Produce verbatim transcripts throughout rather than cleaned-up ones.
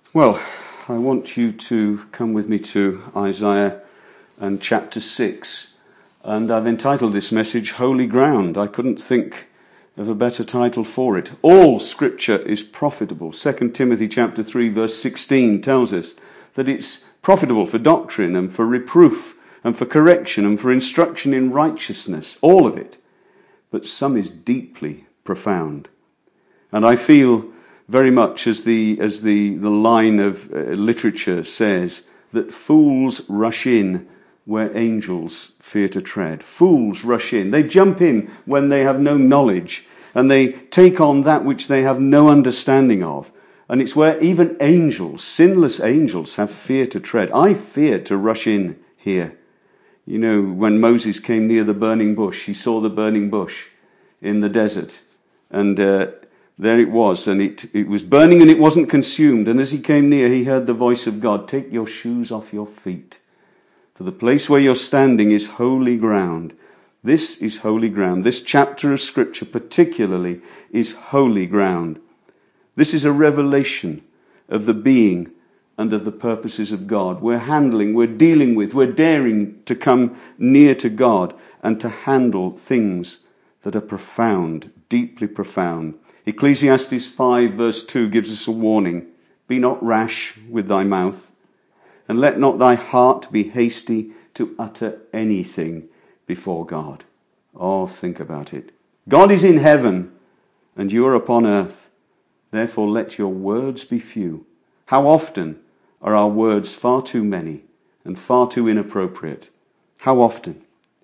Well, I want you to come with me to Isaiah and chapter six. And I've entitled this message, Holy Ground. I couldn't think of a better title for it. All scripture is profitable. Second Timothy chapter three verse sixteen tells us that it's profitable for doctrine and for reproof and for correction and for instruction in righteousness. All of it. But some is deeply profound. And I feel very much as the as the, the line of uh, literature says, that fools rush in where angels fear to tread. Fools rush in. They jump in when they have no knowledge, and they take on that which they have no understanding of. And it's where even angels, sinless angels, have fear to tread. I fear to rush in here. You know, when Moses came near the burning bush, he saw the burning bush in the desert. And uh, there it was, and it, it was burning and it wasn't consumed. And as he came near, he heard the voice of God, "Take your shoes off your feet, for the place where you're standing is holy ground." This is holy ground. This chapter of Scripture particularly is holy ground. This is a revelation of the being and of the purposes of God. We're handling, we're dealing with, we're daring to come near to God and to handle things that are profound, deeply profound. Ecclesiastes five verse two gives us a warning. "Be not rash with thy mouth, and let not thy heart be hasty to utter anything before God." Oh, think about it. God is in heaven, and you are upon earth. Therefore let your words be few. How often are our words far too many and far too inappropriate? How often?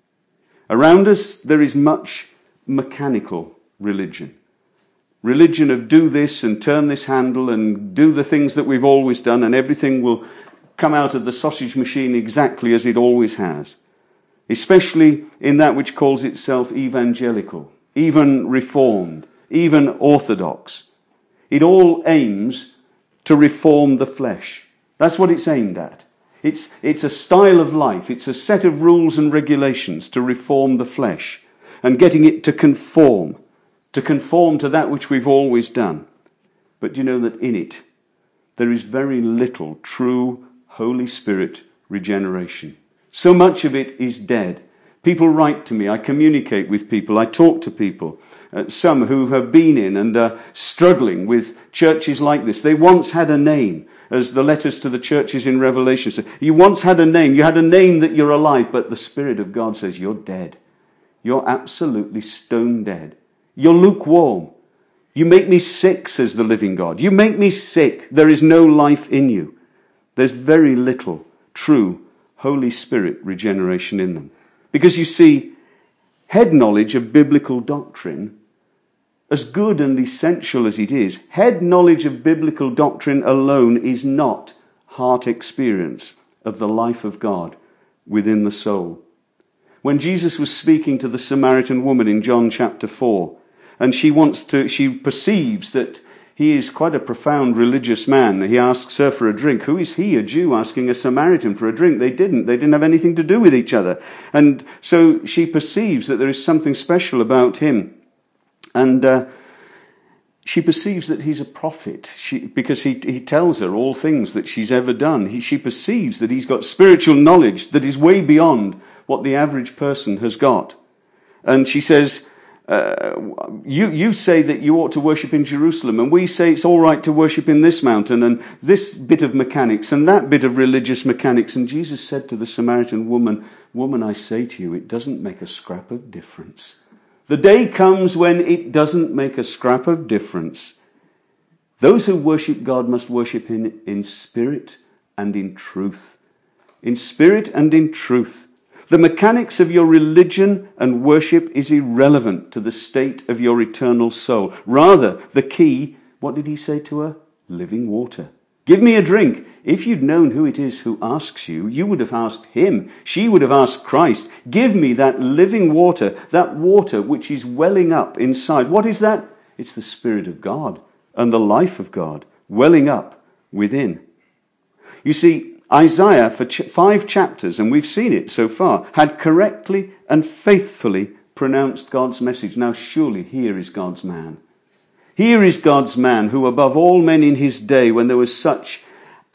Around us there is much mechanical religion. Religion of do this and turn this handle and do the things that we've always done, and everything will come out of the sausage machine exactly as it always has. Especially in that which calls itself evangelical, even reformed, even orthodox. It all aims to reform the flesh. That's what it's aimed at. It's, it's a style of life. It's a set of rules and regulations to reform the flesh and getting it to conform, to conform to that which we've always done. But do you know that in it, there is very little true Holy Spirit regeneration. So much of it is dead. People write to me, I communicate with people, I talk to people, uh, some who have been in and are struggling with churches like this. They once had a name, as the letters to the churches in Revelation say. You once had a name, you had a name that you're alive, but the Spirit of God says you're dead. You're absolutely stone dead. You're lukewarm. You make me sick, says the living God. You make me sick. There is no life in you. There's very little true Holy Spirit regeneration in them. Because you see, head knowledge of biblical doctrine, as good and essential as it is, head knowledge of biblical doctrine alone is not heart experience of the life of God within the soul. When Jesus was speaking to the Samaritan woman in John chapter four, and she wants to, she perceives that he is quite a profound religious man. He asks her for a drink. Who is he, a Jew, asking a Samaritan for a drink? They didn't. They didn't have anything to do with each other. And so she perceives that there is something special about him. And uh, she perceives that he's a prophet she, because he, he tells her all things that she's ever done. He, she perceives that he's got spiritual knowledge that is way beyond what the average person has got. And she says, Uh, you, you say that you ought to worship in Jerusalem, and we say it's all right to worship in this mountain, and this bit of mechanics, and that bit of religious mechanics. And Jesus said to the Samaritan woman, "Woman, I say to you, it doesn't make a scrap of difference." The day comes when it doesn't make a scrap of difference. Those who worship God must worship Him in spirit and in truth. In spirit and in truth. The mechanics of your religion and worship is irrelevant to the state of your eternal soul. Rather, the key, what did he say to her? Living water. Give me a drink. If you'd known who it is who asks you, you would have asked him. She would have asked Christ. Give me that living water, that water which is welling up inside. What is that? It's the Spirit of God and the life of God welling up within. You see, Isaiah, for ch- five chapters, and we've seen it so far, had correctly and faithfully pronounced God's message. Now surely here is God's man. Here is God's man who above all men in his day, when there was such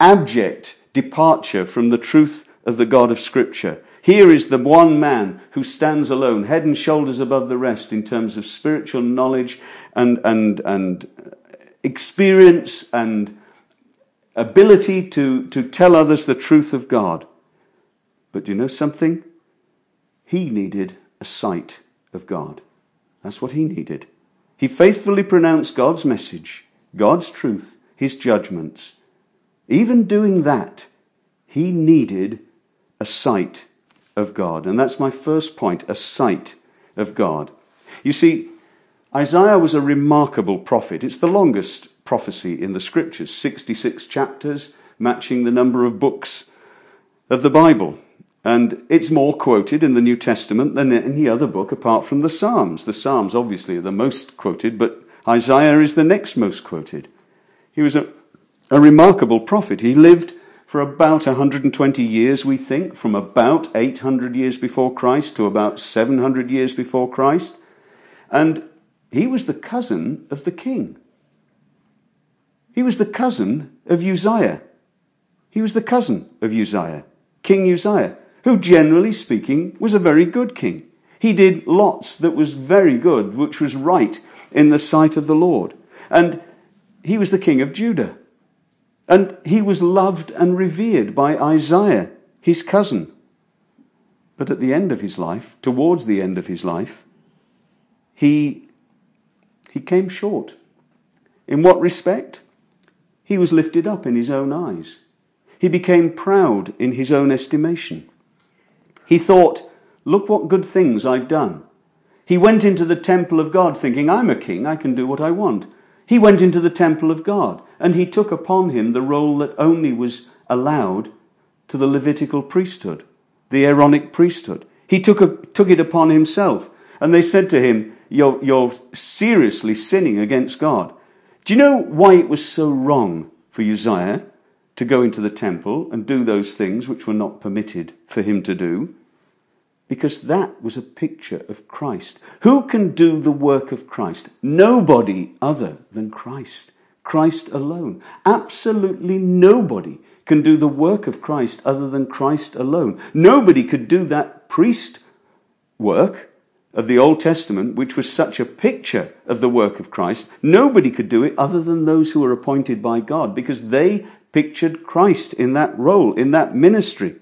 abject departure from the truth of the God of Scripture. Here is the one man who stands alone, head and shoulders above the rest in terms of spiritual knowledge and, and, and experience and ability to, to tell others the truth of God. But do you know something? He needed a sight of God. That's what he needed. He faithfully pronounced God's message, God's truth, his judgments. Even doing that, he needed a sight of God. And that's my first point, a sight of God. You see, Isaiah was a remarkable prophet. It's the longest prophecy in the Scriptures, sixty-six chapters, matching the number of books of the Bible. And it's more quoted in the New Testament than any other book apart from the Psalms. The Psalms obviously are the most quoted, but Isaiah is the next most quoted. He was a, a remarkable prophet. He lived for about one hundred twenty years, we think, from about eight hundred years before Christ to about seven hundred years before Christ. And he was the cousin of the king. He was the cousin of Uzziah. He was the cousin of Uzziah, King Uzziah, who generally speaking was a very good king. He did lots that was very good, which was right in the sight of the Lord. And he was the king of Judah. And he was loved and revered by Isaiah, his cousin. But at the end of his life, towards the end of his life, he, he came short. In what respect? He was lifted up in his own eyes. He became proud in his own estimation. He thought, look what good things I've done. He went into the temple of God thinking, I'm a king, I can do what I want. He went into the temple of God and he took upon him the role that only was allowed to the Levitical priesthood, the Aaronic priesthood. He took, a, took it upon himself, and they said to him, you're, you're seriously sinning against God. Do you know why it was so wrong for Uzziah to go into the temple and do those things which were not permitted for him to do? Because that was a picture of Christ. Who can do the work of Christ? Nobody other than Christ. Christ alone. Absolutely nobody can do the work of Christ other than Christ alone. Nobody could do that priest work of the Old Testament, which was such a picture of the work of Christ. Nobody could do it other than those who were appointed by God, because they pictured Christ in that role, in that ministry.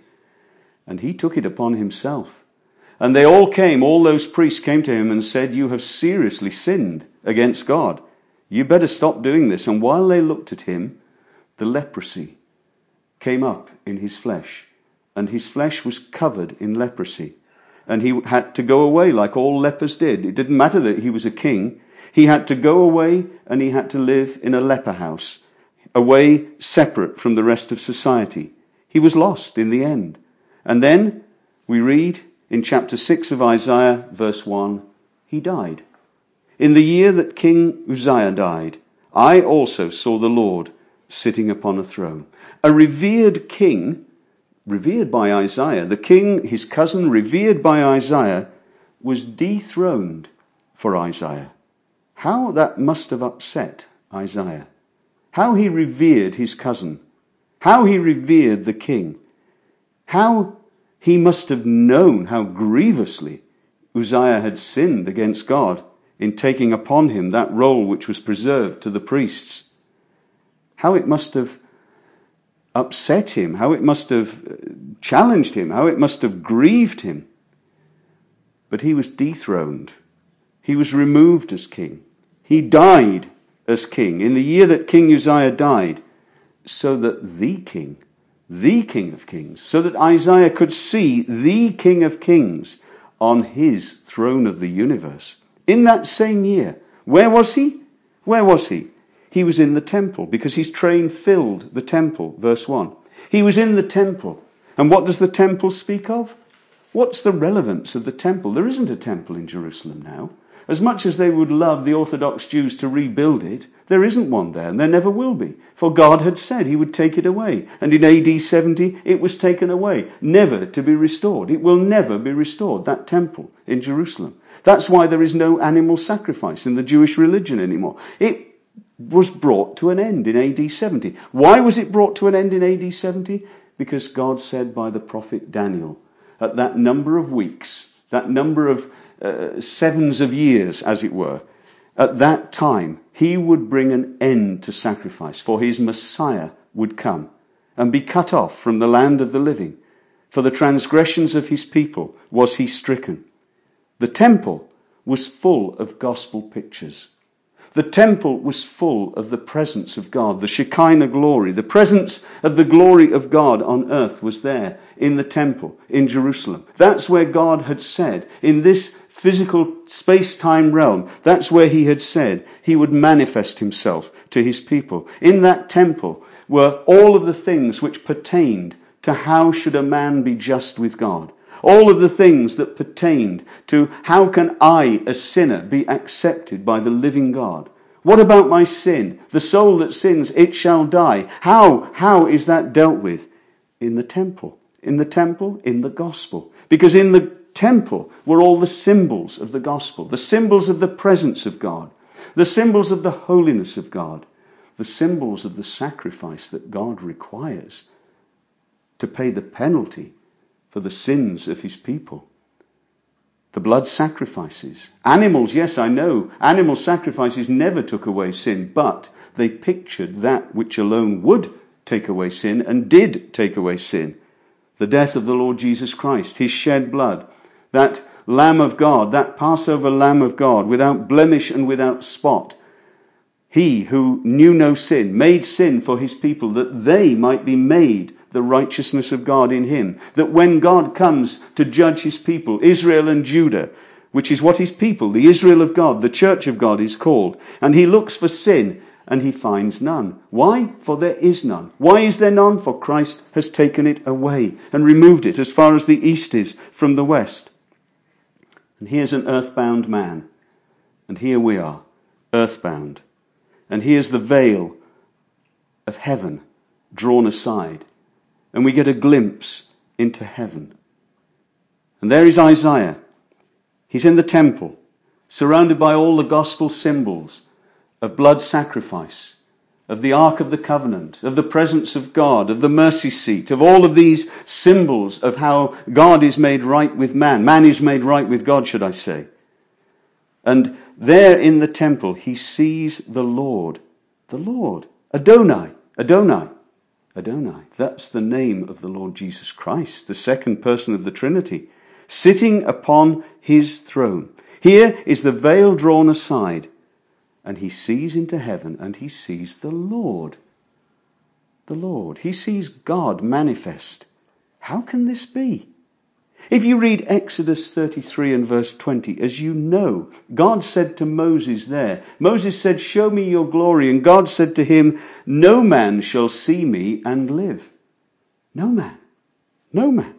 And he took it upon himself. And they all came, all those priests came to him and said, you have seriously sinned against God. You better stop doing this. And while they looked at him, the leprosy came up in his flesh. And his flesh was covered in leprosy. And he had to go away like all lepers did. It didn't matter that he was a king. He had to go away and he had to live in a leper house, away separate from the rest of society. He was lost in the end. And then we read in chapter six of Isaiah, verse one, he died. In the year that King Uzziah died, I also saw the Lord sitting upon a throne. A revered king, revered by Isaiah, the king, his cousin, revered by Isaiah, was dethroned for Isaiah. How that must have upset Isaiah. How he revered his cousin. How he revered the king. How he must have known how grievously Uzziah had sinned against God in taking upon him that role which was preserved to the priests. How it must have upset him, how it must have challenged him, how it must have grieved him. But he was dethroned. He was removed as king. He died as king in the year that King Uzziah died, so that the king, the King of Kings, so that Isaiah could see the King of Kings on his throne of the universe. In that same year, where was he? Where was he? He was in the temple, because his train filled the temple, verse one. He was in the temple. And what does the temple speak of? What's the relevance of the temple? There isn't a temple in Jerusalem now. As much as they would love the Orthodox Jews to rebuild it, there isn't one there, and there never will be. For God had said he would take it away. And in A D seventy, it was taken away, never to be restored. It will never be restored, that temple in Jerusalem. That's why there is no animal sacrifice in the Jewish religion anymore. It was brought to an end in A D seventy. Why was it brought to an end in A D seventy? Because God said by the prophet Daniel, at that number of weeks, that number of uh, sevens of years, as it were, at that time, he would bring an end to sacrifice, for his Messiah would come and be cut off from the land of the living. For the transgressions of his people was he stricken. The temple was full of gospel pictures. The temple was full of the presence of God, the Shekinah glory. The presence of the glory of God on earth was there in the temple in Jerusalem. That's where God had said, in this physical space-time realm, that's where he had said he would manifest himself to his people. In that temple were all of the things which pertained to how should a man be just with God. All of the things that pertained to how can I, a sinner, be accepted by the living God. What about my sin? The soul that sins, it shall die. How? How is that dealt with? In the temple. In the temple, in the gospel. Because in the temple were all the symbols of the gospel, the symbols of the presence of God, the symbols of the holiness of God, the symbols of the sacrifice that God requires to pay the penalty for the sins of his people. The blood sacrifices. Animals, yes, I know, animal sacrifices never took away sin, but they pictured that which alone would take away sin and did take away sin. The death of the Lord Jesus Christ, his shed blood, that Lamb of God, that Passover Lamb of God, without blemish and without spot. He who knew no sin, made sin for his people, that they might be made the righteousness of God in him. That when God comes to judge his people, Israel and Judah, which is what his people, the Israel of God, the church of God is called, and he looks for sin and he finds none. Why? For there is none. Why is there none? For Christ has taken it away and removed it as far as the east is from the west. And here's an earthbound man, and here we are, earthbound. And here's the veil of heaven drawn aside, and we get a glimpse into heaven. And there is Isaiah. He's in the temple, surrounded by all the gospel symbols of blood sacrifice, of the Ark of the Covenant, of the presence of God, of the mercy seat, of all of these symbols of how God is made right with man. Man is made right with God, should I say. And there in the temple, he sees the Lord. The Lord. Adonai. Adonai. Adonai. That's the name of the Lord Jesus Christ, the second person of the Trinity, sitting upon his throne. Here is the veil drawn aside, and he sees into heaven, and he sees the Lord. The Lord. He sees God manifest. How can this be? If you read Exodus thirty-three and verse twenty, as you know, God said to Moses there, Moses said, "Show me your glory." And God said to him, "No man shall see me and live." No man. No man.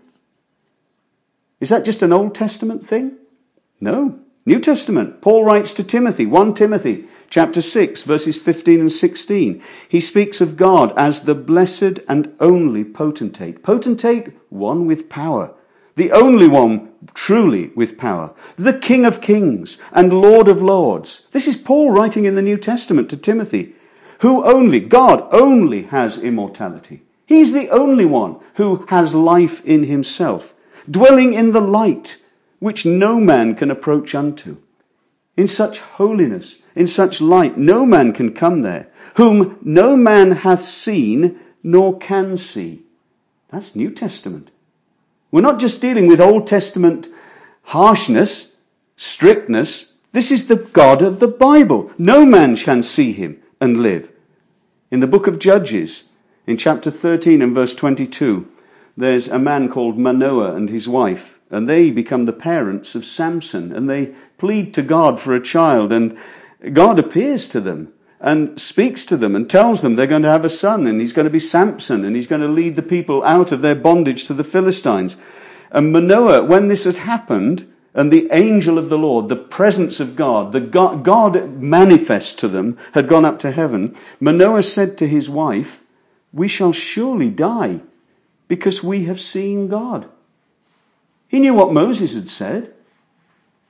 Is that just an Old Testament thing? No. New Testament. Paul writes to Timothy, First Timothy chapter six, verses fifteen and sixteen. He speaks of God as the blessed and only potentate. Potentate, one with power. The only one truly with power. The King of Kings and Lord of Lords. This is Paul writing in the New Testament to Timothy. Who only, God only has immortality. He's the only one who has life in himself. Dwelling in the light, which no man can approach unto. In such holiness, in such light, no man can come there. Whom no man hath seen, nor can see. That's New Testament. We're not just dealing with Old Testament harshness, strictness. This is the God of the Bible. No man can see him and live. In the book of Judges, in chapter thirteen and verse twenty-two, there's a man called Manoah and his wife, and they become the parents of Samson, and they plead to God for a child, and God appears to them and speaks to them and tells them they're going to have a son, and he's going to be Samson, and he's going to lead the people out of their bondage to the Philistines. And Manoah, when this had happened, and the angel of the Lord, the presence of God, the God, God manifest to them, had gone up to heaven, Manoah said to his wife, "We shall surely die, because we have seen God." He knew what Moses had said.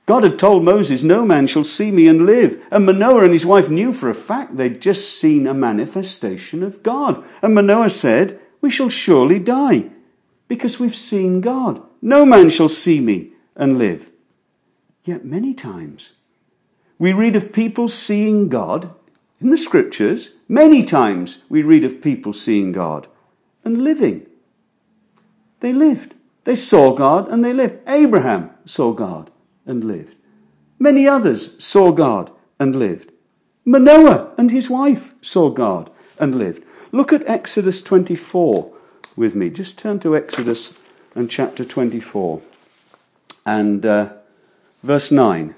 God had told Moses, no man shall see me and live. And Manoah and his wife knew for a fact they'd just seen a manifestation of God. And Manoah said, we shall surely die, because we've seen God. No man shall see me and live. Yet many times we read of people seeing God in the scriptures. Many times we read of people seeing God and living. They lived. They saw God and they lived. Abraham saw God and lived. Many others saw God and lived. Manoah and his wife saw God and lived. Look at Exodus twenty-four with me. Just turn to Exodus and chapter twenty-four and uh, verse nine.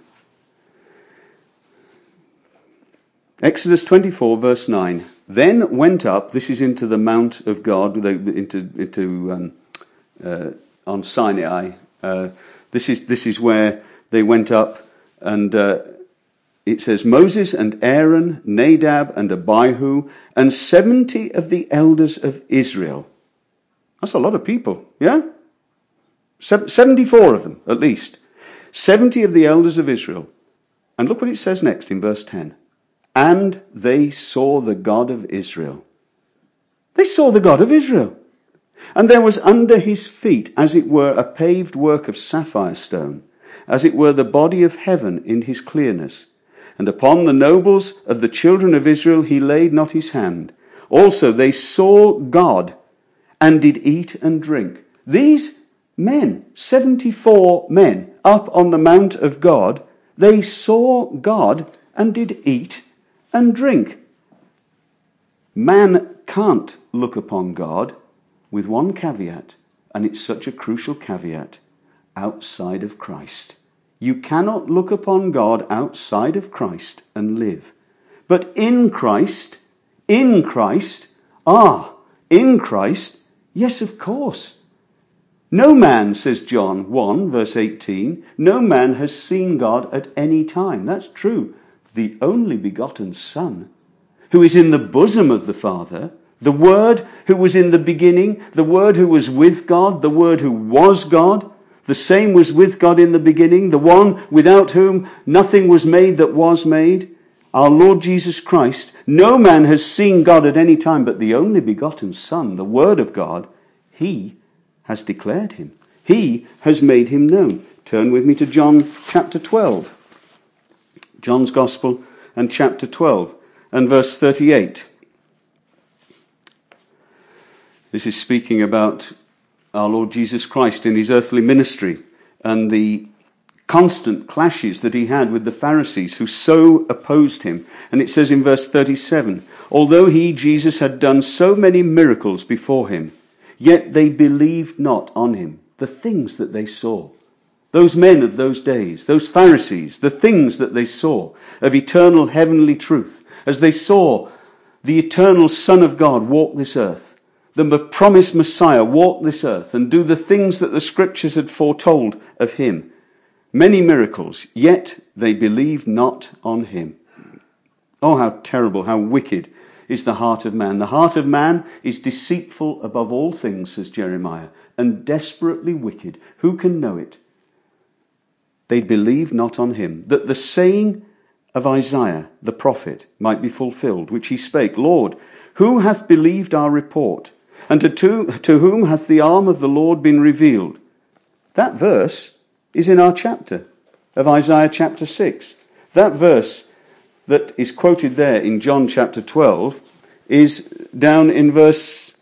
Exodus twenty-four, verse nine. Then went up, this is into the mount of God, into into um, uh, on Sinai. Uh, this is this is where they went up, and uh, it says Moses and Aaron, Nadab and Abihu, and seventy of the elders of Israel. That's a lot of people, yeah? seventy-four of them, at least. seventy of the elders of Israel. And look what it says next in verse ten. And they saw the God of Israel. They saw the God of Israel. And there was under his feet, as it were, a paved work of sapphire stone, as it were the body of heaven in his clearness. And upon the nobles of the children of Israel he laid not his hand. Also they saw God and did eat and drink. These men, seventy-four men, up on the mount of God, they saw God and did eat and drink. Man can't look upon God, with one caveat, and it's such a crucial caveat, outside of Christ. You cannot look upon God outside of Christ and live. But in Christ, in Christ, ah, in Christ, yes, of course. No man, says John one, verse eighteen, no man has seen God at any time. That's true. The only begotten Son, who is in the bosom of the Father, the Word who was in the beginning, the Word who was with God, the Word who was God, the same was with God in the beginning, the one without whom nothing was made that was made, our Lord Jesus Christ. No man has seen God at any time, but the only begotten Son, the Word of God, he has declared him. He has made him known. Turn with me to John chapter twelve. John's Gospel and chapter twelve and verse thirty-eight. This is speaking about our Lord Jesus Christ in his earthly ministry and the constant clashes that he had with the Pharisees who so opposed him. And it says in verse thirty-seven, although he, Jesus, had done so many miracles before him, yet they believed not on him. The things that they saw. Those men of those days, those Pharisees, the things that they saw of eternal heavenly truth, as they saw the eternal Son of God walk this earth, the promised Messiah walk this earth and do the things that the scriptures had foretold of him. Many miracles, yet they believed not on him. Oh, how terrible, how wicked is the heart of man. The heart of man is deceitful above all things, says Jeremiah, and desperately wicked. Who can know it? They believed not on him, that the saying of Isaiah the prophet might be fulfilled, which he spake, Lord, who hath believed our report? And to, to, to whom hath the arm of the Lord been revealed? That verse is in our chapter of Isaiah chapter six. That verse that is quoted there in John chapter twelve is down in verse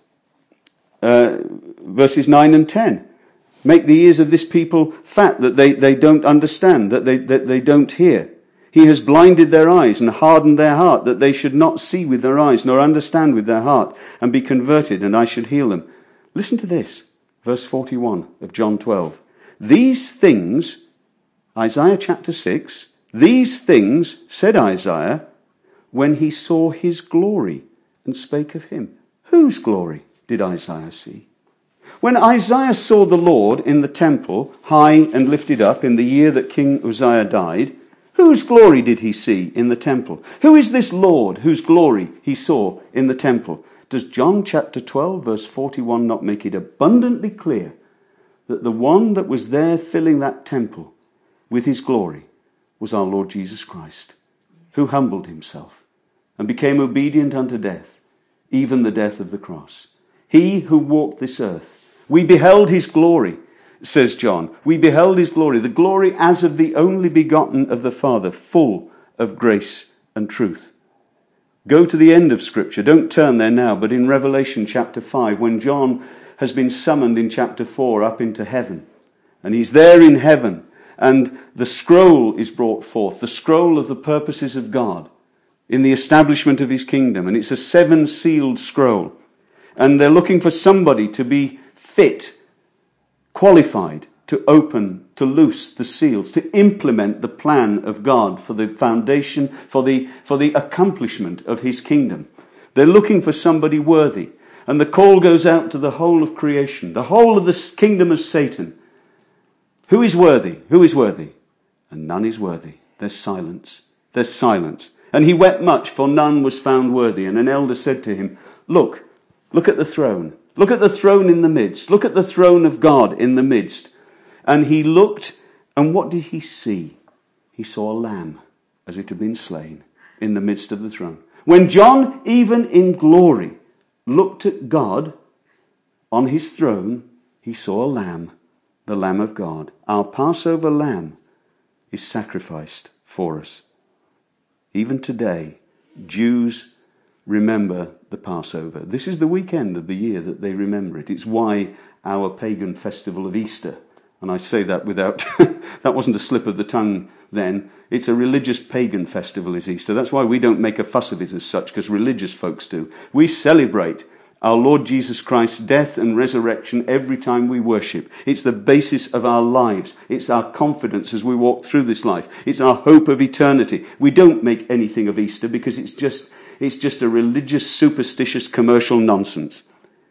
uh, verses nine and ten. Make the ears of this people fat, that they, they don't understand, that they, that they don't hear. He has blinded their eyes and hardened their heart, that they should not see with their eyes, nor understand with their heart, and be converted, and I should heal them. Listen to this, verse forty-one of John twelve. These things, Isaiah chapter six, these things said Isaiah when he saw his glory and spake of him. Whose glory did Isaiah see? When Isaiah saw the Lord in the temple, high and lifted up, in the year that King Uzziah died, whose glory did he see in the temple? Who is this Lord whose glory he saw in the temple? Does John chapter twelve verse forty-one not make it abundantly clear that the one that was there filling that temple with his glory was our Lord Jesus Christ, who humbled himself and became obedient unto death, even the death of the cross. He who walked this earth, we beheld his glory, says John. We beheld his glory, the glory as of the only begotten of the Father, full of grace and truth. Go to the end of Scripture. Don't turn there now, but in Revelation chapter five, when John has been summoned in chapter four up into heaven, and he's there in heaven, and the scroll is brought forth, the scroll of the purposes of God in the establishment of his kingdom, and it's a seven-sealed scroll, and they're looking for somebody to be fit, qualified to open, to loose the seals, to implement the plan of God for the foundation, for the, for the accomplishment of his kingdom. They're looking for somebody worthy. And the call goes out to the whole of creation, the whole of the kingdom of Satan. Who is worthy? Who is worthy? And none is worthy. There's silence. There's silence. And he wept much, for none was found worthy. And an elder said to him, Look, look at the throne. Look at the throne in the midst. Look at the throne of God in the midst. And he looked, and what did he see? He saw a lamb, as it had been slain, in the midst of the throne. When John, even in glory, looked at God on his throne, he saw a lamb, the Lamb of God. Our Passover lamb is sacrificed for us. Even today, Jews remember the Passover. This is the weekend of the year that they remember it. It's why our pagan festival of Easter, and I say that without, that wasn't a slip of the tongue then. It's a religious pagan festival is Easter. That's why we don't make a fuss of it as such, because religious folks do. We celebrate our Lord Jesus Christ's death and resurrection every time we worship. It's the basis of our lives. It's our confidence as we walk through this life. It's our hope of eternity. We don't make anything of Easter because it's just, it's just a religious, superstitious, commercial nonsense.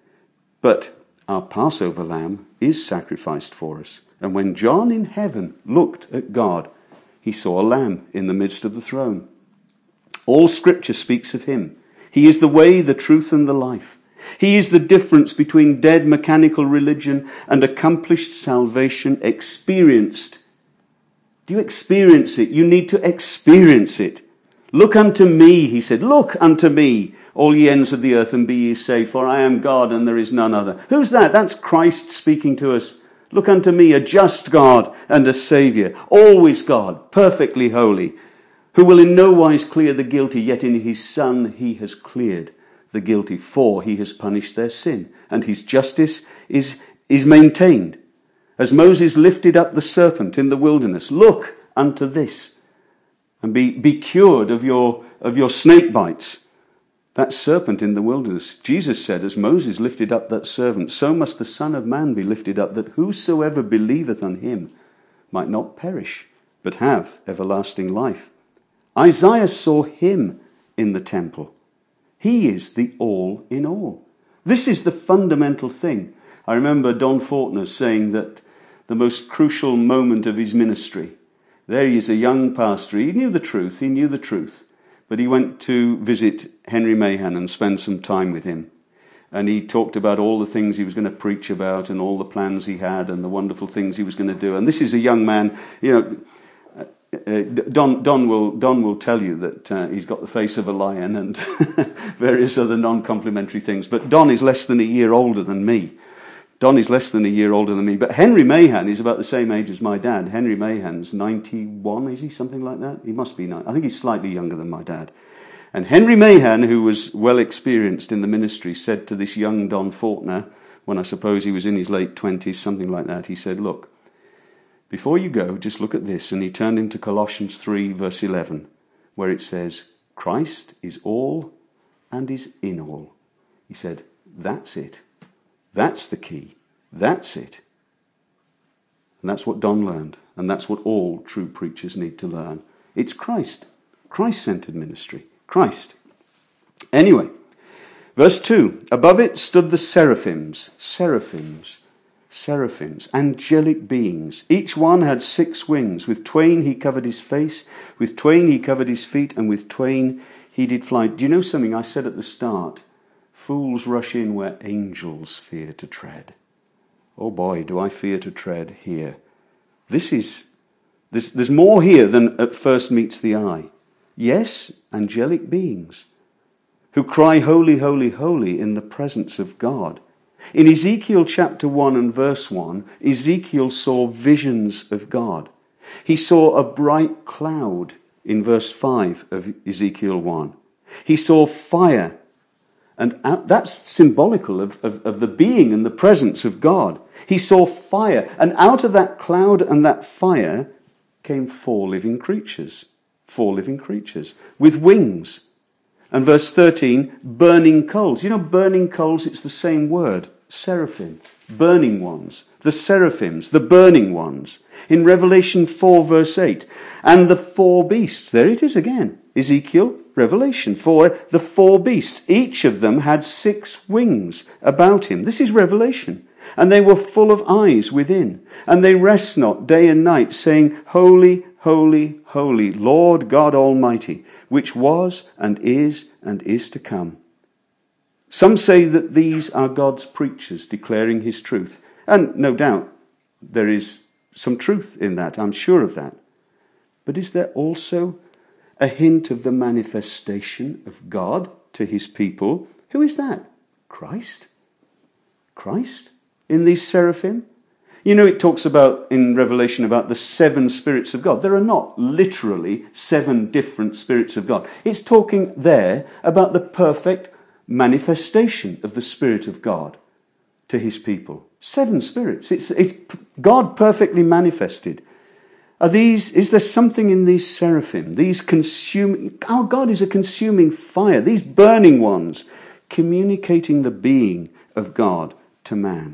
But our Passover lamb is sacrificed for us. And when John in heaven looked at God, he saw a lamb in the midst of the throne. All Scripture speaks of him. He is the way, the truth, and the life. He is the difference between dead mechanical religion and accomplished salvation experienced. Do you experience it? You need to experience it. Look unto me, he said. Look unto me, all ye ends of the earth, and be ye saved, for I am God and there is none other. Who's that? That's Christ speaking to us. Look unto me, a just God and a Saviour, always God, perfectly holy, who will in no wise clear the guilty, yet in his Son he has cleared the guilty, for he has punished their sin, and his justice is, is maintained. As Moses lifted up the serpent in the wilderness, look unto this, and be, be cured of your, of your snake bites. That serpent in the wilderness, Jesus said, as Moses lifted up that serpent, so must the Son of Man be lifted up, that whosoever believeth on him might not perish, but have everlasting life. Isaiah saw him in the temple. He is the all in all. This is the fundamental thing. I remember Don Fortner saying that the most crucial moment of his ministry, there he is, a young pastor. He knew the truth. He knew the truth. But he went to visit Henry Mahan and spend some time with him. And he talked about all the things he was going to preach about and all the plans he had and the wonderful things he was going to do. And this is a young man, you know, uh, Don, Don, will, Don will tell you that uh, he's got the face of a lion and various other non-complimentary things. But Don is less than a year older than me. Don is less than a year older than me. But Henry Mahan is about the same age as my dad. Henry Mahan's ninety-one, is he? Something like that? He must be. nine I think he's slightly younger than my dad. And Henry Mahan, who was well experienced in the ministry, said to this young Don Fortner, when I suppose he was in his late twenties, something like that, he said, look, before you go, just look at this. And he turned him to Colossians three, verse eleven, where it says, Christ is all and is in all. He said, that's it. That's the key. That's it. And that's what Don learned. And that's what all true preachers need to learn. It's Christ. Christ-centered ministry. Christ. Anyway, verse two. Above it stood the seraphims. Seraphims. Seraphims. Angelic beings. Each one had six wings. With twain he covered his face. With twain he covered his feet. And with twain he did fly. Do you know something I said at the start? Fools rush in where angels fear to tread. Oh boy, do I fear to tread here. This is, There's, there's more here than at first meets the eye. Yes, angelic beings who cry, holy, holy, holy in the presence of God. In Ezekiel chapter one and verse one, Ezekiel saw visions of God. He saw a bright cloud in verse five of Ezekiel one. He saw fire, and that's symbolical of, of, of the being and the presence of God. He saw fire, and out of that cloud and that fire came four living creatures. Four living creatures with wings. And verse thirteen, burning coals. You know, burning coals, it's the same word. Seraphim, burning ones. The seraphims, the burning ones. In Revelation four, verse eight, and the four beasts. There it is again. Ezekiel, Revelation four, the four beasts. Each of them had six wings about him. This is Revelation. And they were full of eyes within. And they rest not day and night, saying, Holy, holy, holy, Lord God Almighty, which was and is and is to come. Some say that these are God's preachers declaring his truth. And no doubt there is some truth in that, I'm sure of that. But is there also a hint of the manifestation of God to his people? Who is that? Christ? Christ in these seraphim? You know, it talks about in Revelation about the seven spirits of God. There are not literally seven different spirits of God. It's talking there about the perfect manifestation of the Spirit of God to his people. Seven spirits. It's, it's God perfectly manifested. Are these, is there something in these seraphim, these consuming, our God is a consuming fire, these burning ones, communicating the being of God to man.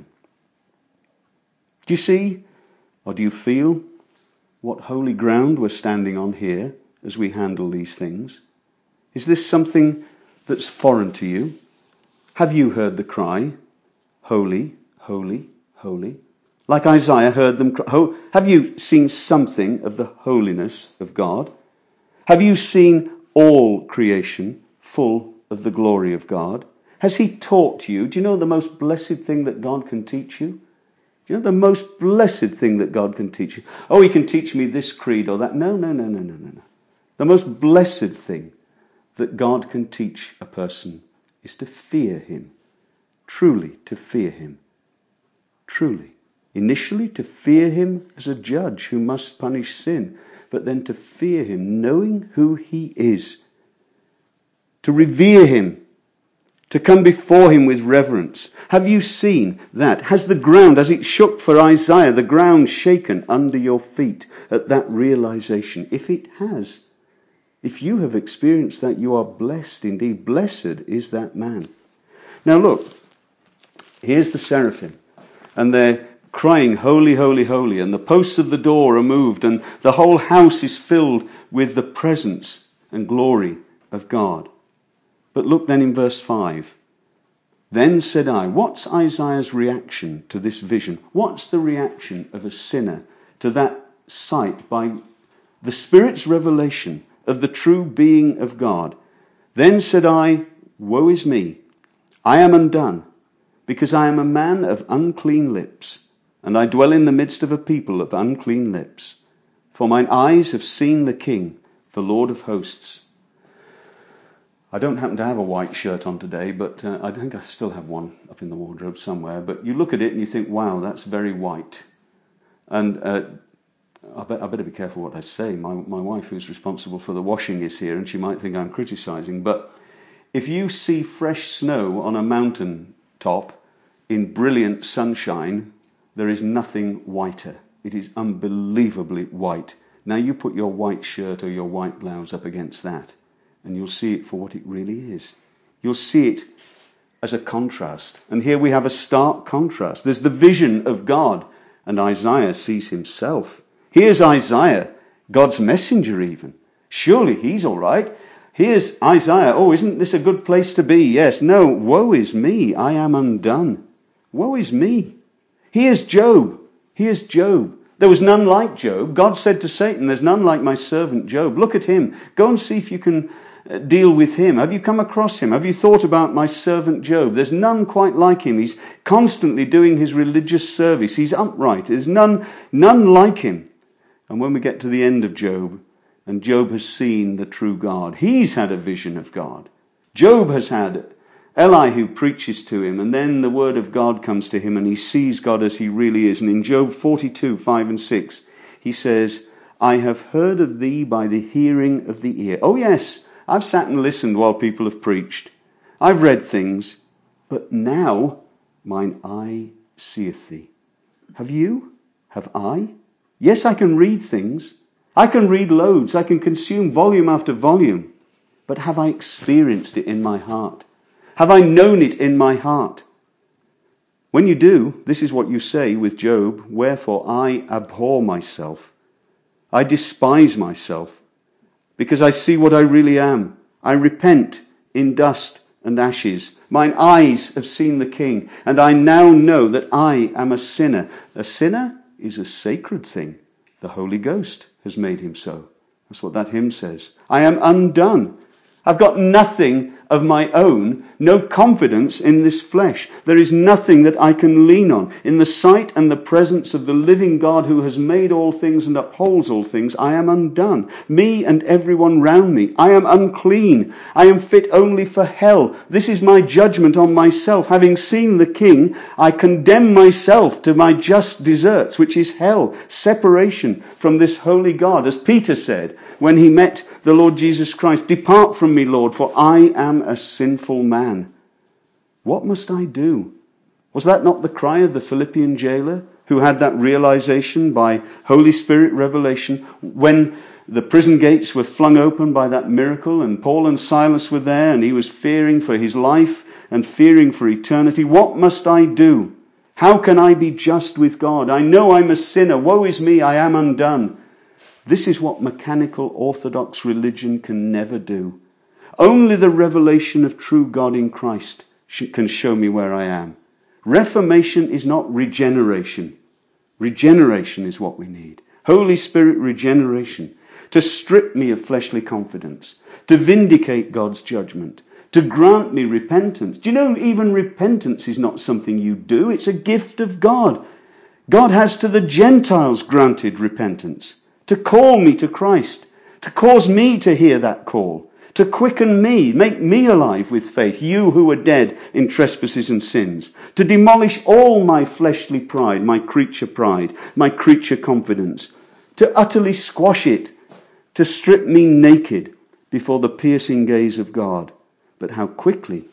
Do you see, or do you feel, what holy ground we're standing on here as we handle these things? Is this something that's foreign to you? Have you heard the cry, holy, holy, holy? Like Isaiah heard them cry. Have you seen something of the holiness of God? Have you seen all creation full of the glory of God? Has he taught you? Do you know the most blessed thing that God can teach you? Do you know the most blessed thing that God can teach you? Oh, he can teach me this creed or that. No, no, no, no, no, no, no. The most blessed thing that God can teach a person is to fear him. Truly to fear him. Truly. Initially to fear him as a judge who must punish sin, but then to fear him, knowing who he is. To revere him. To come before him with reverence. Have you seen that? Has the ground, as it shook for Isaiah, the ground shaken under your feet at that realization? If it has, if you have experienced that, you are blessed indeed. Blessed is that man. Now look, here's the seraphim, and they're crying, holy, holy, holy, and the posts of the door are moved, and the whole house is filled with the presence and glory of God. But look then in verse five. Then said I, what's Isaiah's reaction to this vision? What's the reaction of a sinner to that sight by the Spirit's revelation of the true being of God? Then said I, woe is me, I am undone, because I am a man of unclean lips, and I dwell in the midst of a people of unclean lips. For mine eyes have seen the King, the Lord of hosts. I don't happen to have a white shirt on today, but uh, I think I still have one up in the wardrobe somewhere. But you look at it and you think, wow, that's very white. And uh, I, be- I better be careful what I say. My, my wife, who's responsible for the washing, is here, and she might think I'm criticizing. But if you see fresh snow on a mountain top in brilliant sunshine, there is nothing whiter. It is unbelievably white. Now you put your white shirt or your white blouse up against that, and you'll see it for what it really is. You'll see it as a contrast. And here we have a stark contrast. There's the vision of God, and Isaiah sees himself. Here's Isaiah, God's messenger even. Surely he's all right. Here's Isaiah. Oh, isn't this a good place to be? Yes. No, woe is me. I am undone. Woe is me. Here's Job. Here's Job. There was none like Job. God said to Satan, there's none like my servant Job. Look at him. Go and see if you can deal with him. Have you come across him? Have you thought about my servant Job? There's none quite like him. He's constantly doing his religious service. He's upright. There's none, none like him. And when we get to the end of Job, and Job has seen the true God, he's had a vision of God. Job has had Elihu preaches to him, and then the word of God comes to him, and he sees God as he really is. And in Job forty-two, five and six, he says, I have heard of thee by the hearing of the ear. Oh yes, I've sat and listened while people have preached. I've read things, but now mine eye seeth thee. Have you? Have I? Yes, I can read things. I can read loads. I can consume volume after volume. But have I experienced it in my heart? Have I known it in my heart? When you do, this is what you say with Job, wherefore I abhor myself. I despise myself, because I see what I really am. I repent in dust and ashes. Mine eyes have seen the King, and I now know that I am a sinner. A sinner is a sacred thing. The Holy Ghost has made him so. That's what that hymn says. I am undone. I've got nothing of my own, no confidence in this flesh. There is nothing that I can lean on. In the sight and the presence of the living God who has made all things and upholds all things, I am undone. Me and everyone round me, I am unclean. I am fit only for hell. This is my judgment on myself. Having seen the King, I condemn myself to my just deserts, which is hell, separation from this holy God. As Peter said when he met the Lord Jesus Christ, depart from me, Lord, for I am a sinful man. What must I do? Was that not the cry of the Philippian jailer who had that realization by Holy Spirit revelation when the prison gates were flung open by that miracle and Paul and Silas were there and he was fearing for his life and fearing for eternity? What must I do? How can I be just with God? I know I'm a sinner. Woe is me, I am undone. This is what mechanical orthodox religion can never do. Only the revelation of true God in Christ can show me where I am. Reformation is not regeneration. Regeneration is what we need. Holy Spirit regeneration. To strip me of fleshly confidence. To vindicate God's judgment. To grant me repentance. Do you know even repentance is not something you do? It's a gift of God. God has to the Gentiles granted repentance. To call me to Christ. To cause me to hear that call. To quicken me, make me alive with faith, you who were dead in trespasses and sins. To demolish all my fleshly pride, my creature pride, my creature confidence. To utterly squash it. To strip me naked before the piercing gaze of God. But how quickly,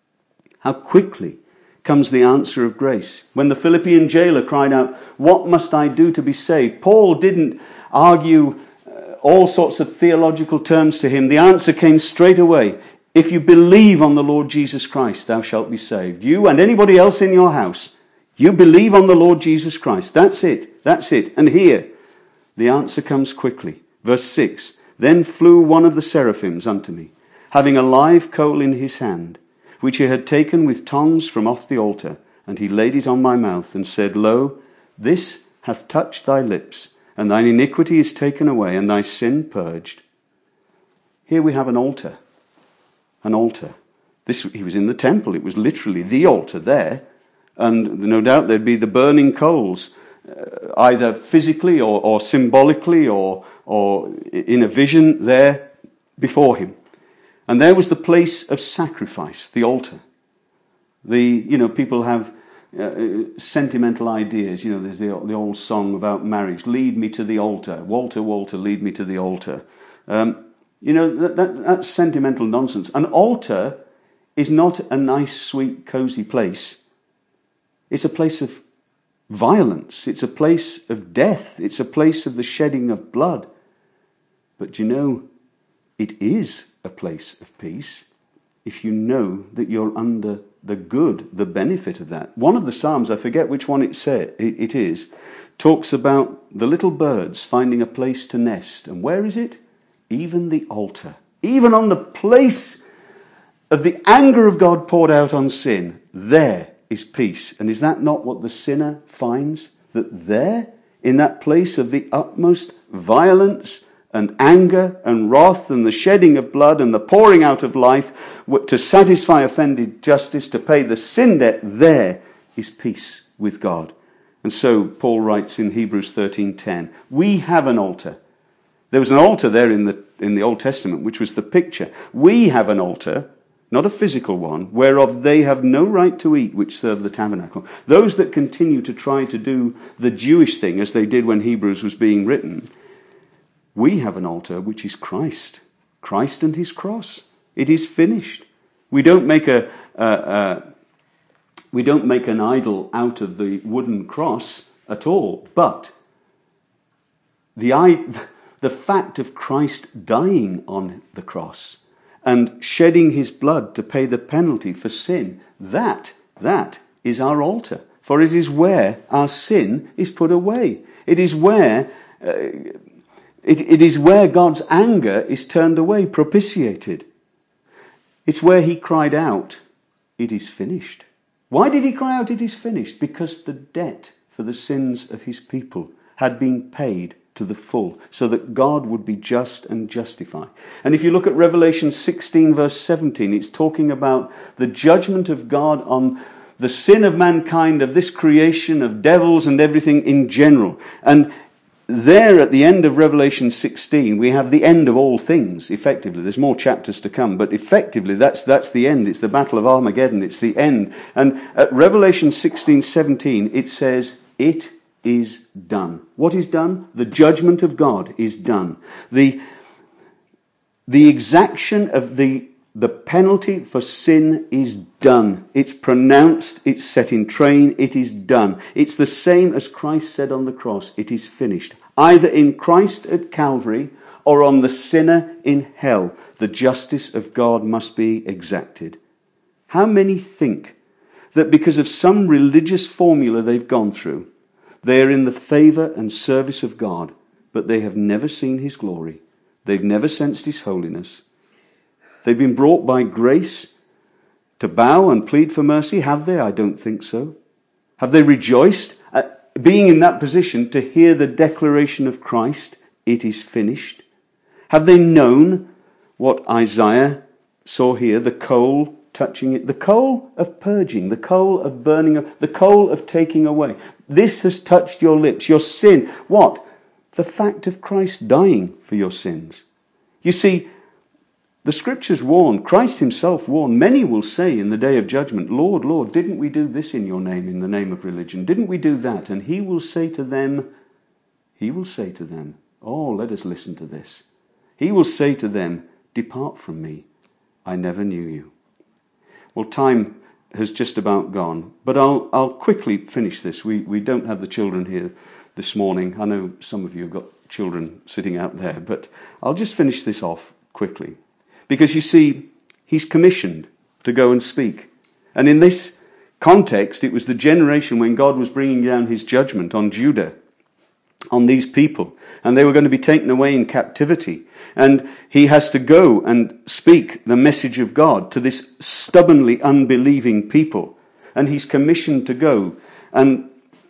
how quickly comes the answer of grace. When the Philippian jailer cried out, what must I do to be saved? Paul didn't argue all sorts of theological terms to him. The answer came straight away. If you believe on the Lord Jesus Christ, thou shalt be saved. You and anybody else in your house, you believe on the Lord Jesus Christ. That's it. That's it. And here, the answer comes quickly. Verse six, then flew one of the seraphims unto me, having a live coal in his hand, which he had taken with tongs from off the altar, and he laid it on my mouth, and said, Lo, this hath touched thy lips, and thine iniquity is taken away, and thy sin purged. Here we have an altar. An altar. This, he was in the temple. It was literally the altar there. And no doubt there'd be the burning coals, uh, either physically or, or symbolically or, or in a vision there before him. And there was the place of sacrifice, the altar. The, you know, people have Uh, sentimental ideas. You know, there's the, the old song about marriage. Lead me to the altar. Walter, Walter, lead me to the altar. Um, you know, that, that, that's sentimental nonsense. An altar is not a nice, sweet, cozy place. It's a place of violence. It's a place of death. It's a place of the shedding of blood. But you know, it is a place of peace if you know that you're under the good, the benefit of that. One of the Psalms, I forget which one it said, it is, talks about the little birds finding a place to nest. And where is it? Even the altar. Even on the place of the anger of God poured out on sin, there is peace. And is that not what the sinner finds? That there, in that place of the utmost violence and anger and wrath and the shedding of blood and the pouring out of life to satisfy offended justice, to pay the sin debt, there is peace with God. And so Paul writes in Hebrews thirteen ten, we have an altar. There was an altar there in the in the Old Testament, which was the picture. We have an altar, not a physical one, whereof they have no right to eat, which serve the tabernacle. Those that continue to try to do the Jewish thing, as they did when Hebrews was being written, we have an altar, which is Christ. Christ and his cross. It is finished. We don't make a, a, a we don't make an idol out of the wooden cross at all. But the the fact of Christ dying on the cross and shedding his blood to pay the penalty for sin, that, that is our altar. For it is where our sin is put away. It is where, uh, it, it is where God's anger is turned away, propitiated. It's where he cried out, it is finished. Why did he cry out, it is finished? Because the debt for the sins of his people had been paid to the full, so that God would be just and justify. And if you look at Revelation sixteen verse seventeen, it's talking about the judgment of God on the sin of mankind, of this creation, of devils and everything in general. And there at the end of Revelation sixteen, we have the end of all things, effectively. There's more chapters to come, but effectively that's that's the end. It's the Battle of Armageddon. It's the end. And at Revelation sixteen seventeen, it says, it is done. What is done? The judgment of God is done. The, the exaction of the, the penalty for sin is done. It's pronounced, it's set in train, it is done. It's the same as Christ said on the cross, it is finished. Either in Christ at Calvary or on the sinner in hell, the justice of God must be exacted. How many think that because of some religious formula they've gone through, they are in the favour and service of God, but they have never seen his glory. They've never sensed his holiness. They've been brought by grace to bow and plead for mercy. Have they? I don't think so. Have they rejoiced at being in that position to hear the declaration of Christ, it is finished? Have they known what Isaiah saw here, the coal touching it, the coal of purging, the coal of burning, the coal of taking away? This has touched your lips, your sin. What? The fact of Christ dying for your sins. You see, the scriptures warn, Christ himself warned, many will say in the day of judgment, Lord, Lord, didn't we do this in your name, in the name of religion? Didn't we do that? And he will say to them, he will say to them, oh, let us listen to this. He will say to them, depart from me, I never knew you. Well, time has just about gone, but I'll I'll quickly finish this. We we don't have the children here this morning. I know some of you have got children sitting out there, but I'll just finish this off quickly. Because you see, he's commissioned to go and speak. And in this context, it was the generation when God was bringing down his judgment on Judah, on these people, and they were going to be taken away in captivity. And he has to go and speak the message of God to this stubbornly unbelieving people. And he's commissioned to go. And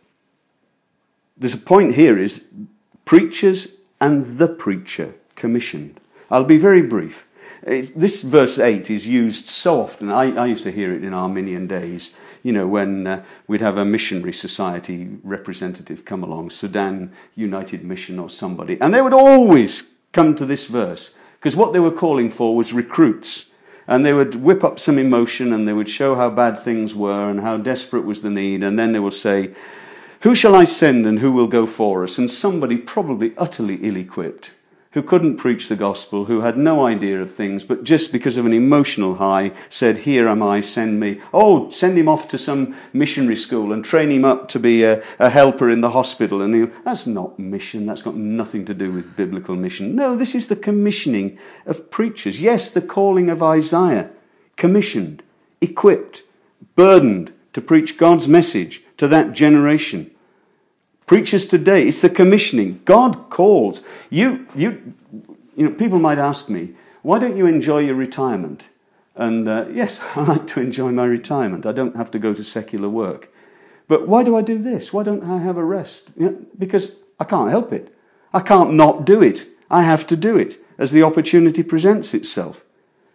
there's a point here is preachers and the preacher commissioned. I'll be very brief. It's, this verse eight is used so often. I, I used to hear it in Arminian days, you know, when uh, we'd have a missionary society representative come along, Sudan United Mission or somebody, and they would always come to this verse, because what they were calling for was recruits. And they would whip up some emotion and they would show how bad things were and how desperate was the need. And then they will say, who shall I send and who will go for us? And somebody probably utterly ill-equipped, who couldn't preach the gospel, who had no idea of things, but just because of an emotional high said, here am I, send me. Oh, send him off to some missionary school and train him up to be a, a helper in the hospital. And he, that's not mission. That's got nothing to do with biblical mission. No, this is the commissioning of preachers. Yes, the calling of Isaiah, commissioned, equipped, burdened to preach God's message to that generation. Preachers today, it's the commissioning. God calls. You, you, you know, people might ask me, why don't you enjoy your retirement? And uh, yes, I like to enjoy my retirement. I don't have to go to secular work. But why do I do this? Why don't I have a rest? You know, because I can't help it. I can't not do it. I have to do it as the opportunity presents itself.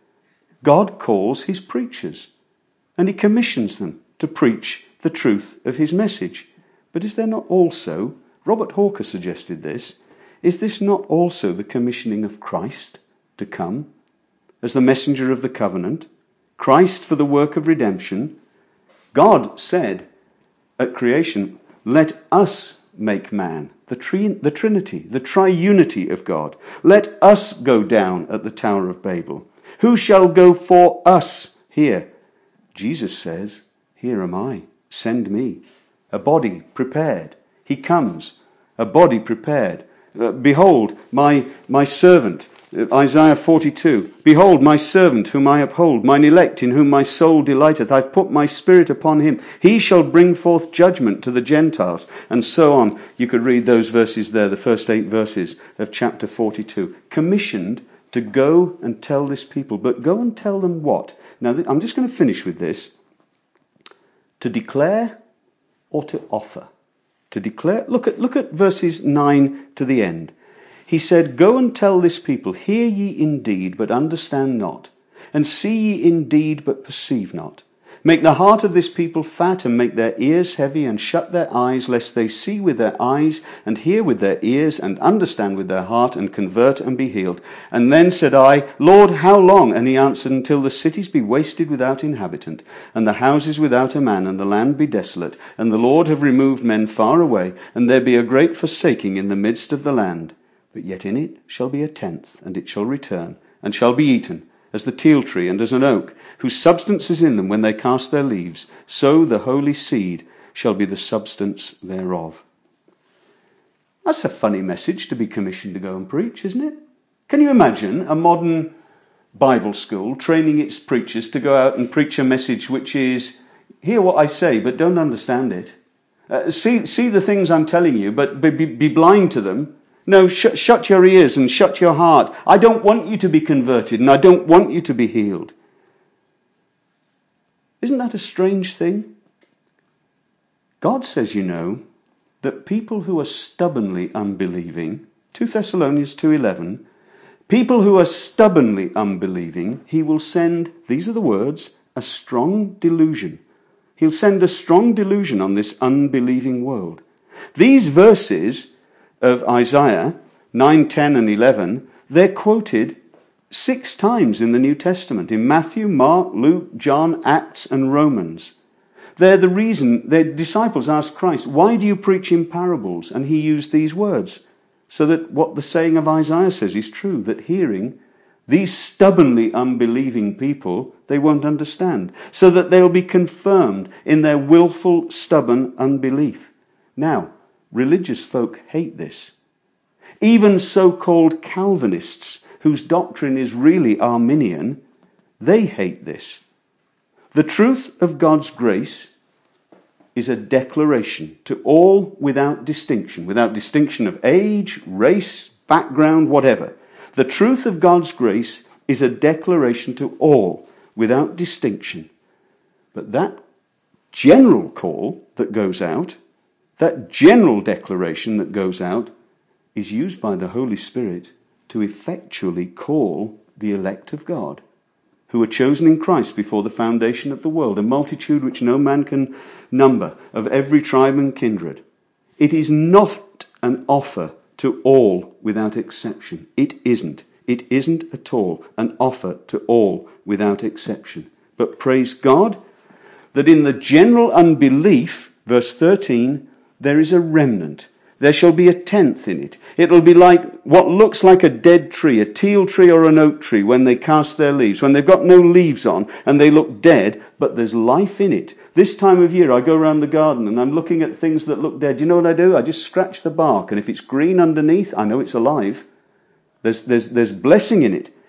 God calls his preachers and he commissions them to preach the truth of his message. But is there not also, Robert Hawker suggested this, is this not also the commissioning of Christ to come as the messenger of the covenant? Christ for the work of redemption. God said at creation, let us make man, the, tri- the Trinity, the triunity of God. Let us go down at the Tower of Babel. Who shall go for us here? Jesus says, here am I, send me. A body prepared. He comes, a body prepared. Uh, behold, my, my servant, Isaiah forty-two. Behold, my servant whom I uphold, mine elect in whom my soul delighteth. I've put my spirit upon him. He shall bring forth judgment to the Gentiles. And so on. You could read those verses there, the first eight verses of chapter forty-two. Commissioned to go and tell this people. But go and tell them what? Now, I'm just going to finish with this. To declare or to offer? To declare. Look at, look at verses nine to the end. He said, go and tell this people, hear ye indeed, but understand not, and see ye indeed, but perceive not. Make the heart of this people fat, and make their ears heavy, and shut their eyes, lest they see with their eyes, and hear with their ears, and understand with their heart, and convert and be healed. And then said I, Lord, how long? And he answered, until the cities be wasted without inhabitant, and the houses without a man, and the land be desolate, and the Lord have removed men far away, and there be a great forsaking in the midst of the land. But yet in it shall be a tenth, and it shall return, and shall be eaten, as the teil tree and as an oak, whose substance is in them when they cast their leaves. So the holy seed shall be the substance thereof. That's a funny message to be commissioned to go and preach, isn't it? Can you imagine a modern Bible school training its preachers to go out and preach a message which is, hear what I say, but don't understand it. Uh, see, see the things I'm telling you, but be, be, be blind to them. No, sh- shut your ears and shut your heart. I don't want you to be converted, and I don't want you to be healed. Isn't that a strange thing? God says, you know, that people who are stubbornly unbelieving, Second Thessalonians two eleven, people who are stubbornly unbelieving, he will send, these are the words, a strong delusion. He'll send a strong delusion on this unbelieving world. These verses of Isaiah nine, ten and eleven, they're quoted six times in the New Testament, in Matthew, Mark, Luke, John, Acts and Romans. They're the reason their disciples asked Christ, why do you preach in parables? And he used these words, so that what the saying of Isaiah says is true, that hearing these stubbornly unbelieving people, they won't understand, so that they'll be confirmed in their willful, stubborn unbelief. Now, religious folk hate this. Even so-called Calvinists, whose doctrine is really Arminian, they hate this. The truth of God's grace is a declaration to all without distinction, without distinction of age, race, background, whatever. The truth of God's grace is a declaration to all without distinction. But that general call that goes out, that general declaration that goes out, is used by the Holy Spirit to effectually call the elect of God, who are chosen in Christ before the foundation of the world, a multitude which no man can number, of every tribe and kindred. It is not an offer to all without exception. It isn't. It isn't at all an offer to all without exception. But praise God that in the general unbelief, verse thirteen, there is a remnant. There shall be a tenth in it. It'll be like what looks like a dead tree, a teil tree or an oak tree, when they cast their leaves, when they've got no leaves on and they look dead, but there's life in it. This time of year, I go around the garden and I'm looking at things that look dead. You know what I do? I just scratch the bark, and if it's green underneath, I know it's alive. There's, there's, there's blessing in it.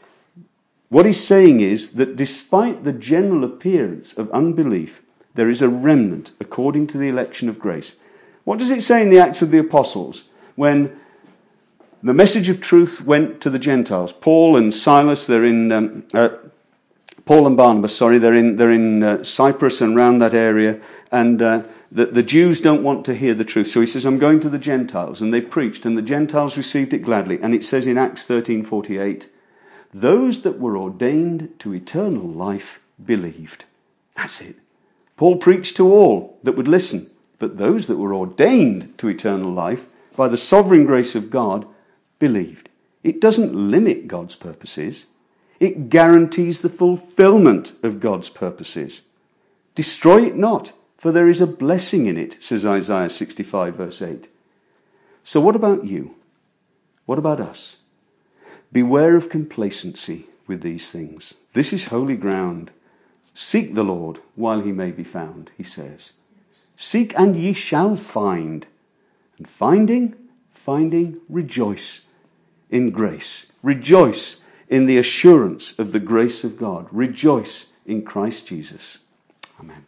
What he's saying is that despite the general appearance of unbelief, there is a remnant according to the election of grace. What does it say in the Acts of the Apostles when the message of truth went to the Gentiles? Paul and Silas, they're in um, uh, Paul and Barnabas, sorry, they're in they're in uh, Cyprus and around that area, and uh, the the Jews don't want to hear the truth. So he says, "I'm going to the Gentiles," and they preached, and the Gentiles received it gladly. And it says in Acts thirteen forty-eight, "Those that were ordained to eternal life believed." That's it. Paul preached to all that would listen. but those that were ordained to eternal life by the sovereign grace of God believed. It doesn't limit God's purposes. It guarantees the fulfillment of God's purposes. Destroy it not, for there is a blessing in it, says Isaiah sixty-five verse eight. So what about you? What about us? Beware of complacency with these things. This is holy ground. Seek the Lord while he may be found, he says. Seek and ye shall find. And finding, finding, rejoice in grace. Rejoice in the assurance of the grace of God. Rejoice in Christ Jesus. Amen.